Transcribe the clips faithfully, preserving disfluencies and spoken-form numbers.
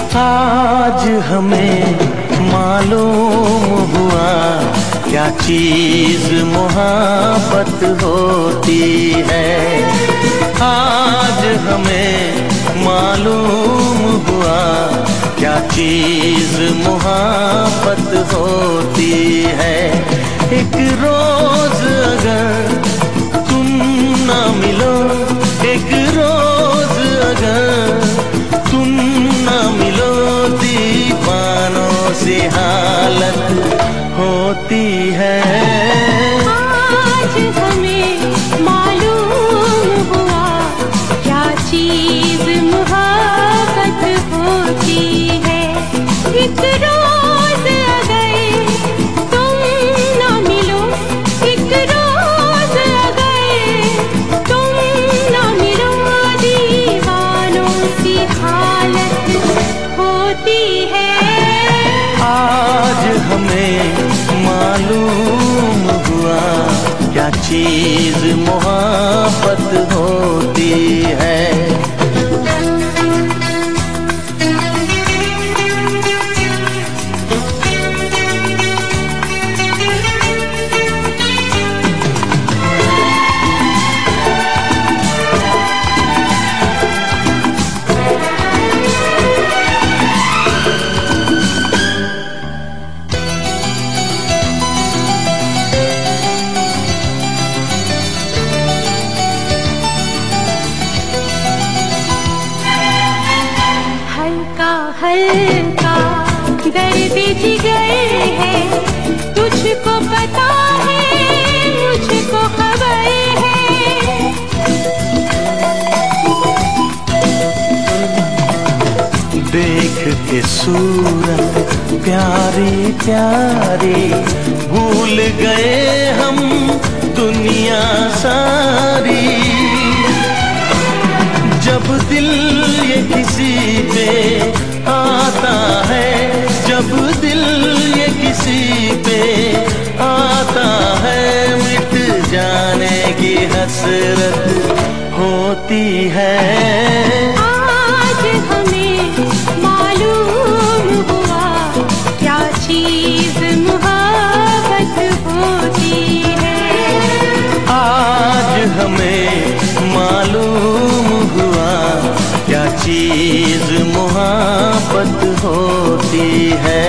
आज हमें मालूम हुआ क्या चीज मोहब्बत होती है। आज हमें मालूम हुआ क्या चीज मोहब्बत होती है। एक रोज अगर तुम ना मिलो, एक रोज अगर तुम ना मिलो, दीवानों से हालत होती है। आज हमें मालूम हुआ क्या चीज मोहब्बत होती है। एक रोज अगर तुम ना मिलो, एक रोज अगर तुम ना मिलो, दीवानों सी हालत होती है। आज हमें मालूम हुआ क्या चीज मोहब्बत होती है। हल्का दर्द जिगर है, तुझको पता है, मुझको खबर है। देख के सूरत प्यारी प्यारी, भूल गए हम दुनिया सारी। जब दिल ये किसी पे आता है, जब दिल ये किसी पे आता है, मिट जाने की हसरत होती है। आज हमें मालूम हुआ क्या चीज मोहब्बत होती है। आज हमें मालूम हुआ क्या चीज मोहब्बत होती है।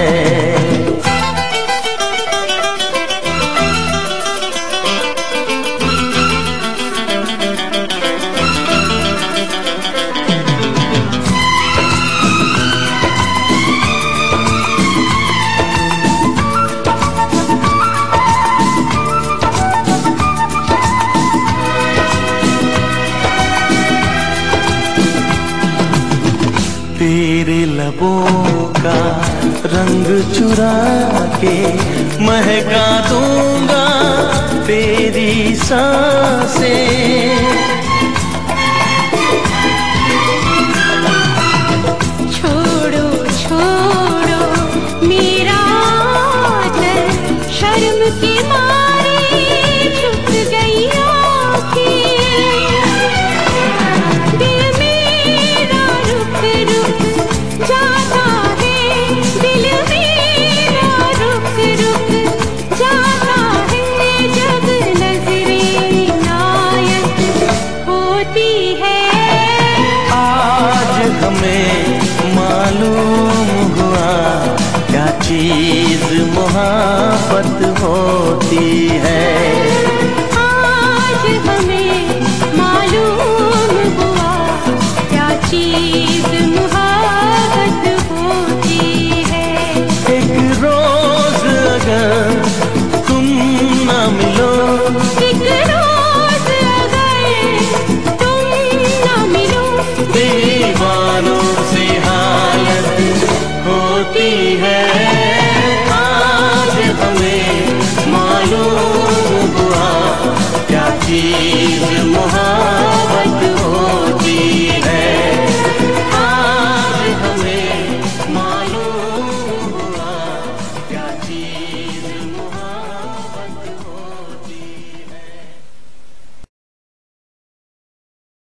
तेरे लबों का रंग चुरा के महका दूंगा तेरी सांसें। छोड़ो छोड़ो मेरा दिल, शर्म के मारे झुक गई आँखें। दिल मेरा रुक रुक जाता है, दिल मेरा रुक रुक जाता है, जब नजरें इनायत होती है। आज हमें मालूम हुआ क्या चीज मोहब्बत होती है।